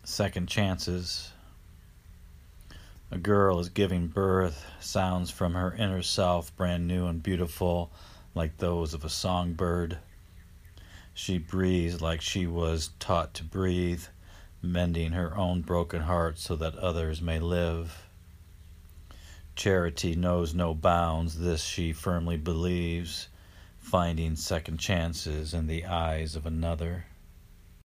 Second chances. A girl is giving birth, sounds from her inner self, brand new and beautiful, like those of a songbird. She breathes like she was taught to breathe, mending her own broken heart so that others may live. Charity knows no bounds, this she firmly believes, finding second chances in the eyes of another.